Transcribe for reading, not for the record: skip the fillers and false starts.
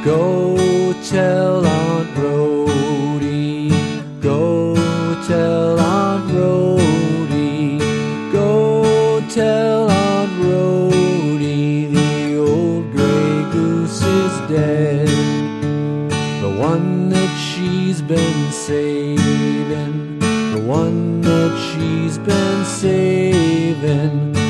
Go tell Aunt Rhody, go tell Aunt Rhody, go tell Aunt Rhody the old gray goose is dead. The one that she's been saving, the one that she's been saving,